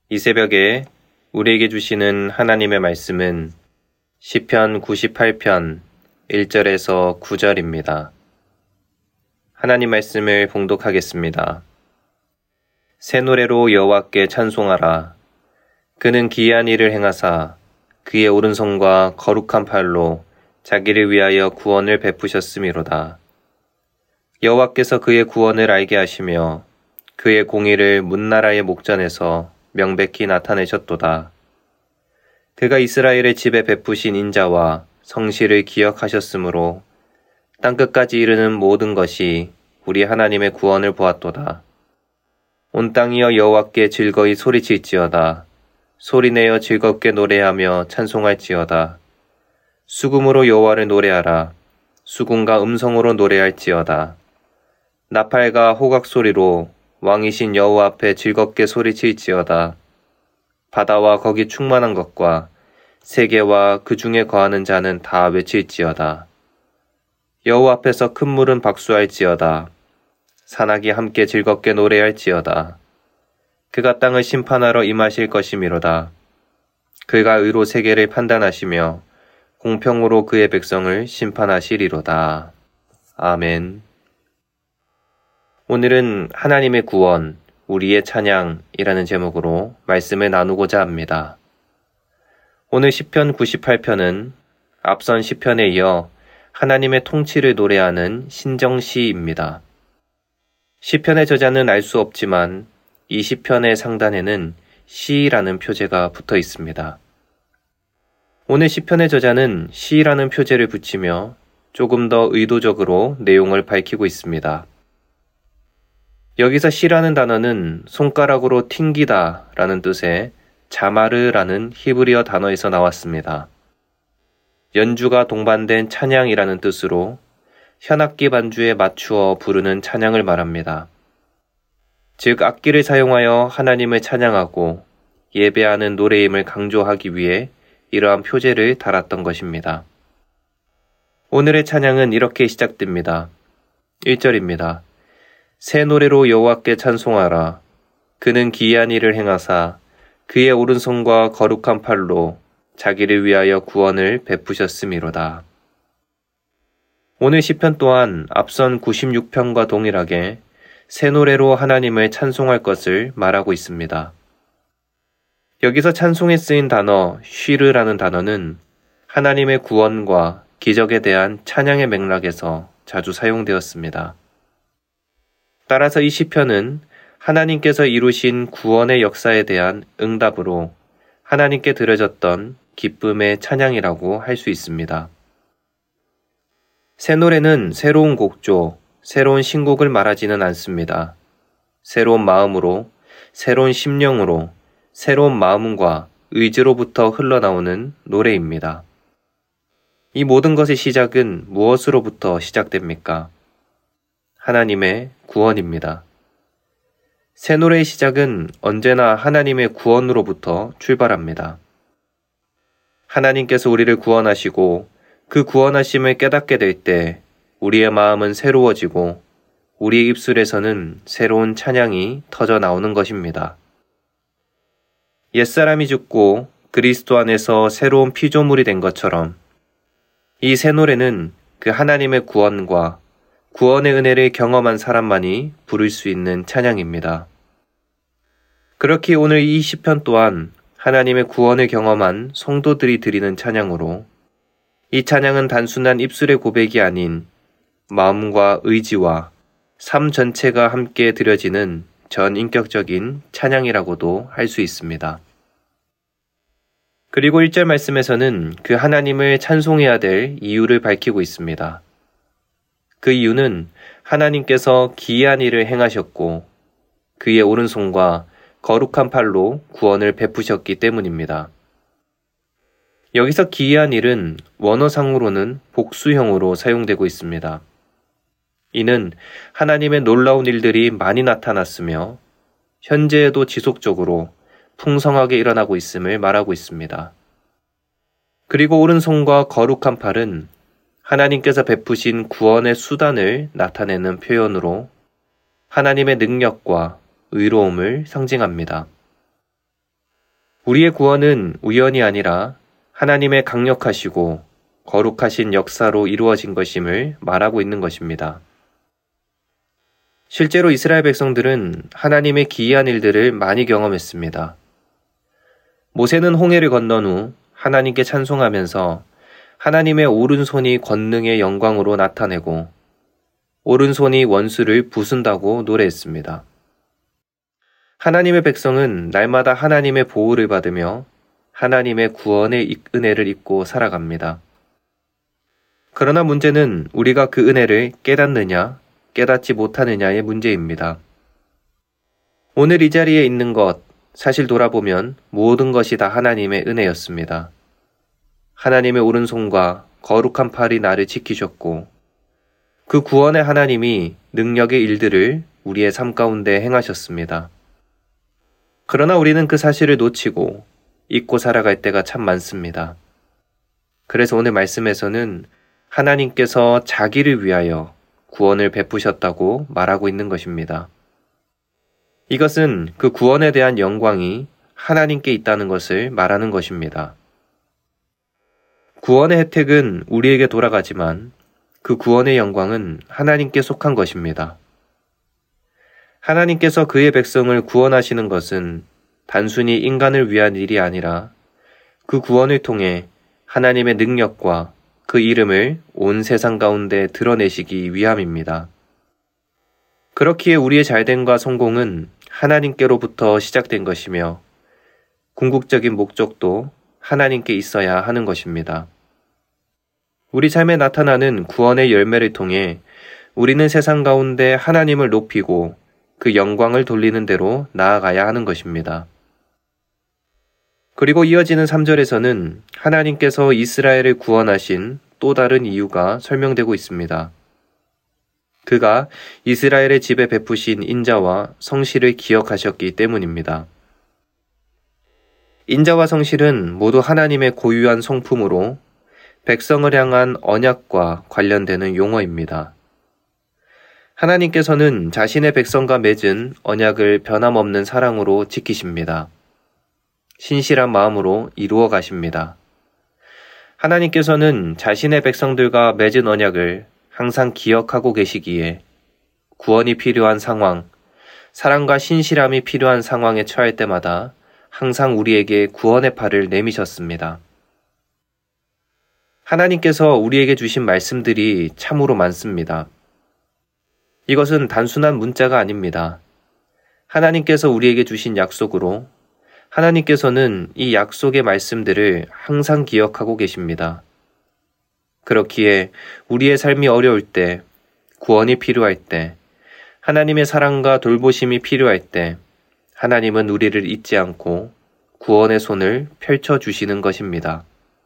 이 새벽에 우리에게 주시는 하나님의 말씀은 시편 98편 1절에서 9절입니다. 하나님 말씀을 봉독하겠습니다. 새 노래로 여호와께 찬송하라. 그는 기이한 일을 행하사 그의 오른손과 거룩한 팔로 자기를 위하여 구원을 베푸셨음이로다. 여호와께서 그의 구원을 알게 하시며 그의 공의를 문나라의 목전에서 명백히 나타내셨도다. 그가 이스라엘의 집에 베푸신 인자와 성실을 기억하셨으므로 땅끝까지 이르는 모든 것이 우리 하나님의 구원을 보았도다. 온 땅이여 여호와께 즐거이 소리칠지어다. 소리내어 즐겁게 노래하며 찬송할지어다. 수금으로 여호와를 노래하라. 수금과 음성으로 노래할지어다. 나팔과 호각 소리로 왕이신 여호와 앞에 즐겁게 소리칠지어다. 바다와 거기 충만한 것과 세계와 그 중에 거하는 자는 다 외칠지어다. 여호와 앞에서 큰 물은 박수할지어다. 산악이 함께 즐겁게 노래할지어다. 그가 땅을 심판하러 임하실 것이미로다. 그가 의로 세계를 판단하시며 공평으로 그의 백성을 심판하시리로다. 아멘. 오늘은 하나님의 구원, 우리의 찬양이라는 제목으로 말씀을 나누고자 합니다. 오늘 시편 98편은 앞선 시편에 이어 하나님의 통치를 노래하는 신정시입니다. 시편의 저자는 알 수 없지만 이 시편의 상단에는 시라는 표제가 붙어 있습니다. 오늘 시편의 저자는 시라는 표제를 붙이며 조금 더 의도적으로 내용을 밝히고 있습니다. 여기서 시라는 단어는 손가락으로 튕기다 라는 뜻의 자마르라는 히브리어 단어에서 나왔습니다. 연주가 동반된 찬양이라는 뜻으로 현악기 반주에 맞추어 부르는 찬양을 말합니다. 즉 악기를 사용하여 하나님을 찬양하고 예배하는 노래임을 강조하기 위해 이러한 표제를 달았던 것입니다. 오늘의 찬양은 이렇게 시작됩니다. 1절입니다. 새 노래로 여호와께 찬송하라. 그는 기이한 일을 행하사 그의 오른손과 거룩한 팔로 자기를 위하여 구원을 베푸셨음이로다. 오늘 시편 또한 앞선 96편과 동일하게 새 노래로 하나님을 찬송할 것을 말하고 있습니다. 여기서 찬송에 쓰인 단어 쉬르라는 단어는 하나님의 구원과 기적에 대한 찬양의 맥락에서 자주 사용되었습니다. 따라서 이 시편은 하나님께서 이루신 구원의 역사에 대한 응답으로 하나님께 드려졌던 기쁨의 찬양이라고 할 수 있습니다. 새 노래는 새로운 곡조, 새로운 신곡을 말하지는 않습니다. 새로운 마음으로, 새로운 심령으로, 새로운 마음과 의지로부터 흘러나오는 노래입니다. 이 모든 것의 시작은 무엇으로부터 시작됩니까? 하나님의 구원입니다. 새 노래의 시작은 언제나 하나님의 구원으로부터 출발합니다. 하나님께서 우리를 구원하시고 그 구원하심을 깨닫게 될 때 우리의 마음은 새로워지고 우리의 입술에서는 새로운 찬양이 터져 나오는 것입니다. 옛사람이 죽고 그리스도 안에서 새로운 피조물이 된 것처럼 이 새 노래는 그 하나님의 구원과 구원의 은혜를 경험한 사람만이 부를 수 있는 찬양입니다. 그렇게 오늘 이 시편 또한 하나님의 구원을 경험한 성도들이 드리는 찬양으로 이 찬양은 단순한 입술의 고백이 아닌 마음과 의지와 삶 전체가 함께 드려지는 전인격적인 찬양이라고도 할 수 있습니다. 그리고 1절 말씀에서는 그 하나님을 찬송해야 될 이유를 밝히고 있습니다. 그 이유는 하나님께서 기이한 일을 행하셨고 그의 오른손과 거룩한 팔로 구원을 베푸셨기 때문입니다. 여기서 기이한 일은 원어상으로는 복수형으로 사용되고 있습니다. 이는 하나님의 놀라운 일들이 많이 나타났으며 현재에도 지속적으로 풍성하게 일어나고 있음을 말하고 있습니다. 그리고 오른손과 거룩한 팔은 하나님께서 베푸신 구원의 수단을 나타내는 표현으로 하나님의 능력과 의로움을 상징합니다. 우리의 구원은 우연이 아니라 하나님의 강력하시고 거룩하신 역사로 이루어진 것임을 말하고 있는 것입니다. 실제로 이스라엘 백성들은 하나님의 기이한 일들을 많이 경험했습니다. 모세는 홍해를 건넌 후 하나님께 찬송하면서 하나님의 오른손이 권능의 영광으로 나타내고 오른손이 원수를 부순다고 노래했습니다. 하나님의 백성은 날마다 하나님의 보호를 받으며 하나님의 구원의 은혜를 입고 살아갑니다. 그러나 문제는 우리가 그 은혜를 깨닫느냐, 깨닫지 못하느냐의 문제입니다. 오늘 이 자리에 있는 것, 사실 돌아보면 모든 것이 다 하나님의 은혜였습니다. 하나님의 오른손과 거룩한 팔이 나를 지키셨고 그 구원의 하나님이 능력의 일들을 우리의 삶 가운데 행하셨습니다. 그러나 우리는 그 사실을 놓치고 잊고 살아갈 때가 참 많습니다. 그래서 오늘 말씀에서는 하나님께서 자기를 위하여 구원을 베푸셨다고 말하고 있는 것입니다. 이것은 그 구원에 대한 영광이 하나님께 있다는 것을 말하는 것입니다. 구원의 혜택은 우리에게 돌아가지만 그 구원의 영광은 하나님께 속한 것입니다. 하나님께서 그의 백성을 구원하시는 것은 단순히 인간을 위한 일이 아니라 그 구원을 통해 하나님의 능력과 그 이름을 온 세상 가운데 드러내시기 위함입니다. 그렇기에 우리의 잘됨과 성공은 하나님께로부터 시작된 것이며 궁극적인 목적도 하나님께 있어야 하는 것입니다. 우리 삶에 나타나는 구원의 열매를 통해 우리는 세상 가운데 하나님을 높이고 그 영광을 돌리는 대로 나아가야 하는 것입니다. 그리고 이어지는 3절에서는 하나님께서 이스라엘을 구원하신 또 다른 이유가 설명되고 있습니다. 그가 이스라엘의 집에 베푸신 인자와 성실을 기억하셨기 때문입니다. 인자와 성실은 모두 하나님의 고유한 성품으로 백성을 향한 언약과 관련되는 용어입니다. 하나님께서는 자신의 백성과 맺은 언약을 변함없는 사랑으로 지키십니다. 신실한 마음으로 이루어 가십니다. 하나님께서는 자신의 백성들과 맺은 언약을 항상 기억하고 계시기에 구원이 필요한 상황, 사랑과 신실함이 필요한 상황에 처할 때마다 항상 우리에게 구원의 팔을 내미셨습니다. 하나님께서 우리에게 주신 말씀들이 참으로 많습니다. 이것은 단순한 문자가 아닙니다. 하나님께서 우리에게 주신 약속으로 하나님께서는 이 약속의 말씀들을 항상 기억하고 계십니다. 그렇기에 우리의 삶이 어려울 때, 구원이 필요할 때, 하나님의 사랑과 돌보심이 필요할 때, 하나님은 우리를 잊지 않고 구원의 손을 펼쳐주시는 것입니다.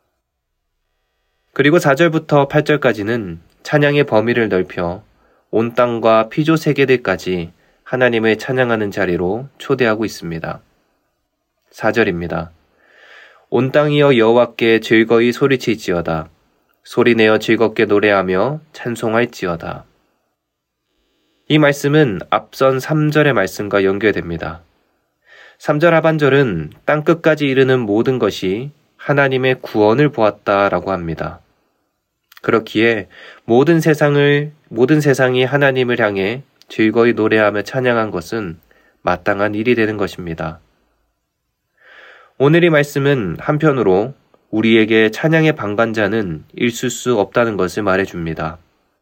그리고 4절부터 8절까지는 찬양의 범위를 넓혀 온 땅과 피조 세계들까지 하나님을 찬양하는 자리로 초대하고 있습니다. 4절입니다. 온 땅이여 여호와께 즐거이 소리칠지어다. 소리내어 즐겁게 노래하며 찬송할지어다. 이 말씀은 앞선 3절의 말씀과 연결됩니다. 3절 하반절은 땅끝까지 이르는 모든 것이 하나님의 구원을 보았다라고 합니다. 그렇기에 모든 세상이 하나님을 향해 즐거이 노래하며 찬양한 것은 마땅한 일이 되는 것입니다. 오늘 이 말씀은 한편으로 우리에게 찬양의 방관자는 있을 수 없다는 것을 말해줍니다.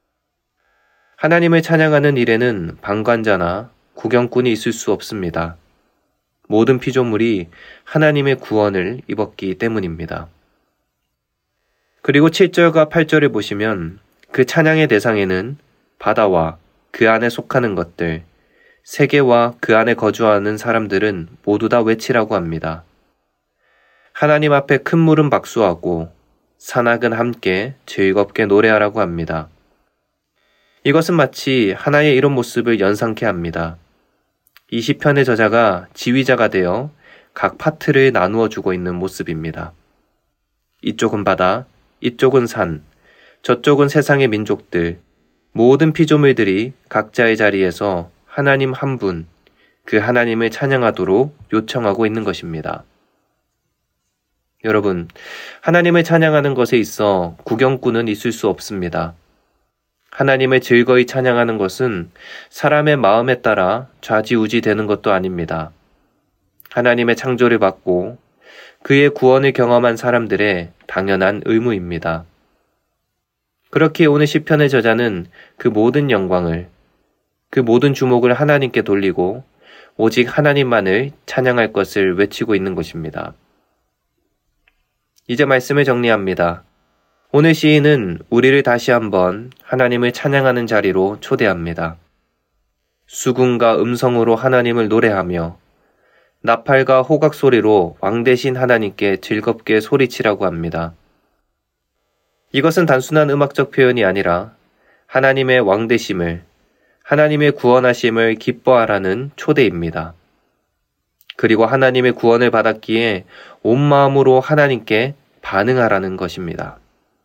하나님을 찬양하는 일에는 방관자나 구경꾼이 있을 수 없습니다. 모든 피조물이 하나님의 구원을 입었기 때문입니다. 그리고 7절과 8절을 보시면 그 찬양의 대상에는 바다와 그 안에 속하는 것들, 세계와 그 안에 거주하는 사람들은 모두 다 외치라고 합니다. 하나님 앞에 큰 물은 박수하고 산악은 함께 즐겁게 노래하라고 합니다. 이것은 마치 하나의 이런 모습을 연상케 합니다. 이 시편의 저자가 지휘자가 되어 각 파트를 나누어 주고 있는 모습입니다. 이쪽은 바다, 이쪽은 산, 저쪽은 세상의 민족들, 모든 피조물들이 각자의 자리에서 하나님 한 분, 그 하나님을 찬양하도록 요청하고 있는 것입니다. 여러분, 하나님을 찬양하는 것에 있어 구경꾼은 있을 수 없습니다. 하나님을 즐거이 찬양하는 것은 사람의 마음에 따라 좌지우지 되는 것도 아닙니다. 하나님의 창조를 받고 그의 구원을 경험한 사람들의 당연한 의무입니다. 그렇게 오늘 시편의 저자는 그 모든 영광을, 그 모든 주목을 하나님께 돌리고 오직 하나님만을 찬양할 것을 외치고 있는 것입니다. 이제 말씀을 정리합니다. 오늘 시인은 우리를 다시 한번 하나님을 찬양하는 자리로 초대합니다. 수군과 음성으로 하나님을 노래하며 나팔과 호각 소리로 왕 대신 하나님께 즐겁게 소리치라고 합니다. 이것은 단순한 음악적 표현이 아니라 하나님의 왕 되심을, 하나님의 구원하심을 기뻐하라는 초대입니다. 그리고 하나님의 구원을 받았기에 온 마음으로 하나님께 반응하라는 것입니다.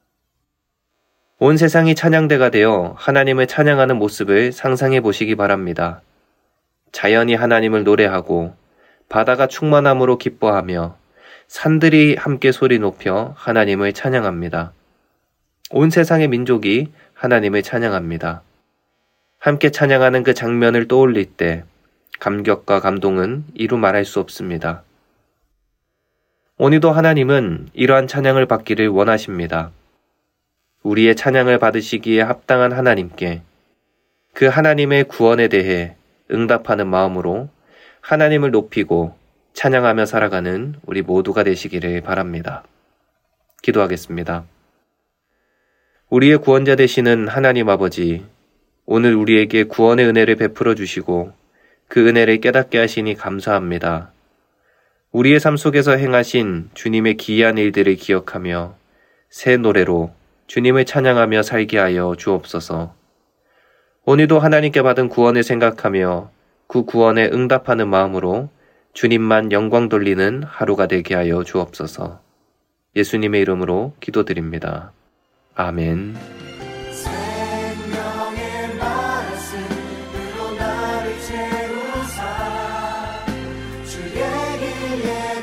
온 세상이 찬양대가 되어 하나님을 찬양하는 모습을 상상해 보시기 바랍니다. 자연이 하나님을 노래하고 바다가 충만함으로 기뻐하며 산들이 함께 소리 높여 하나님을 찬양합니다. 온 세상의 민족이 하나님을 찬양합니다. 함께 찬양하는 그 장면을 떠올릴 때 감격과 감동은 이루 말할 수 없습니다. 오늘도 하나님은 이러한 찬양을 받기를 원하십니다. 우리의 찬양을 받으시기에 합당한 하나님께 그 하나님의 구원에 대해 응답하는 마음으로 하나님을 높이고 찬양하며 살아가는 우리 모두가 되시기를 바랍니다. 기도하겠습니다. 우리의 구원자 되시는 하나님 아버지, 오늘 우리에게 구원의 은혜를 베풀어 주시고 그 은혜를 깨닫게 하시니 감사합니다. 우리의 삶 속에서 행하신 주님의 기이한 일들을 기억하며 새 노래로 주님을 찬양하며 살게 하여 주옵소서. 오늘도 하나님께 받은 구원을 생각하며 그 구원에 응답하는 마음으로 주님만 영광 돌리는 하루가 되게 하여 주옵소서. 예수님의 이름으로 기도드립니다. 아멘. 생명의 말씀으로 나를 채우사 주의 길에